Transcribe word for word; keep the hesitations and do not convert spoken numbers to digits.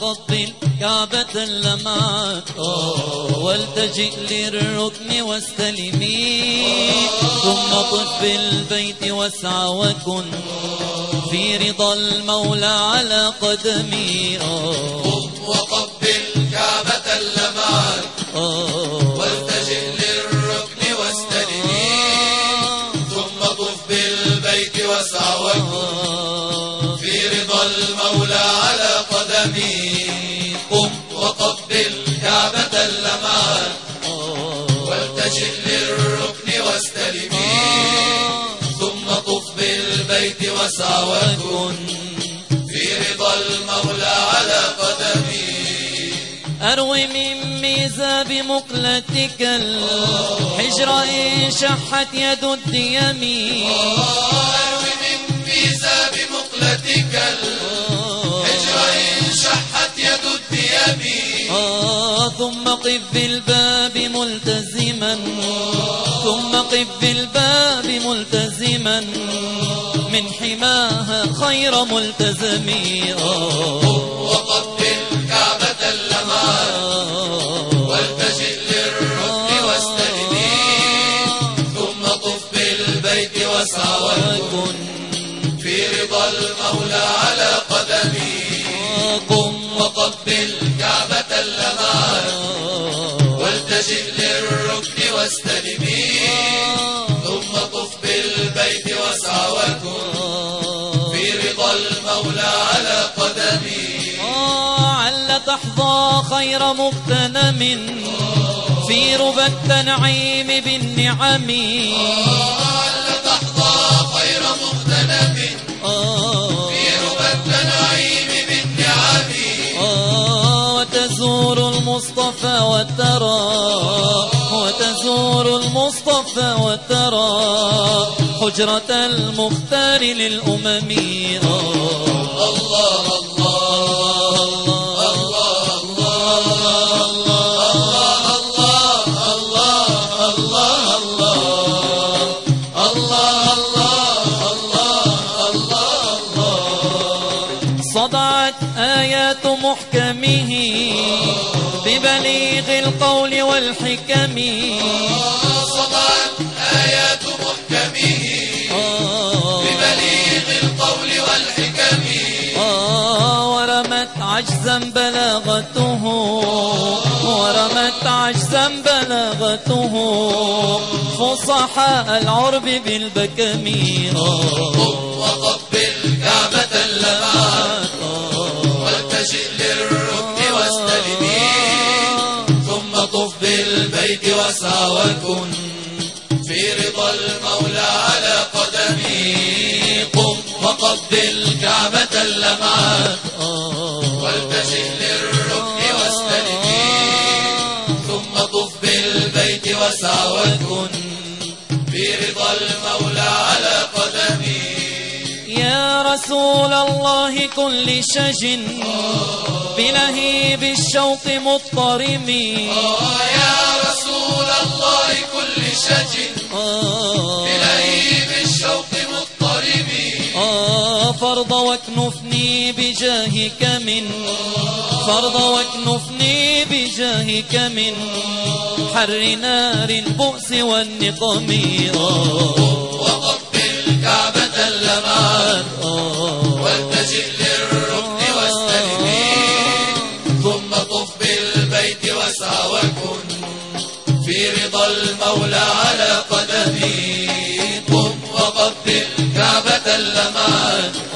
وقبل كعبة اللمعات والتجئ للركن واستلمي ثم طف بالبيت واسعى وكن في رضا المولى على قدمي. قم وقبل كعبة اللمعات والتجئ للركن واستلمي ثم طف بالبيت واسعى وكن في رضا المولى على قدمي. قم وقبل كعبة اللمعات والتجئ للركن واستلمي ثم طف بالبيت واسعى وكن في رضا المولى على قدمي. أروي من ميزاب مقلتك الحجر إن شحت يد الديم. أروي من ميزاب مقلتك الحجر إن شحت يد الديم. ثم قف بالباب ملتزما ثم قف بالباب ملتزما من حماها خير ملتزم. وقبل كعبة اللمعات والتجئ للركن واستلمي ثم طف بالبيت واسعى وكن في رضا المولى على قدمي. قم وقبل كعبة اللمعات والتجئ للركن واستلمي ثم طف بالبيت واسعى وكن في رضا المولى على قدمي. عل تحظى خير مغتنم في ربى التنعيم بالنعم. عل تحظى خير مغتنم في ربى التنعيم بالنعم. وتزور المصطفى وترى وتزور المصطفى وترى حجرة المختار للأمم. الله صدعت آيات محكمه ببليغ القول والحكم. صدعت آيات محكمه ببليغ القول والحكم. ورمت عجزا بلاغته ورمت عجزا بلاغته فصحاء العرب بالبكم. وقبل كعبة اللمعات والتجئ للركن واستلمي ثم طف بالبيت واسعى وكن في رضا المولى على قدمي. قم وقبل كعبة اللمعات والتجئ للركن واستلمي ثم طف بالبيت واسعى وكن في رضا المولى على قدمي. يا رسول الله كل شج بلهيب الشوق مضطرم. يا رسول الله كل شج بلهيب الشوق مضطرم. فرض واكنفني بجاهك من فرض واكنفني بجاهك من حر نار البؤس والنقم. وقبل كعبة اللمعات والتجئ للركن واستلمي ثم طف بالبيت واسعى وكن في رضا المولى على قدمي. قم وقبل كعبة اللمعات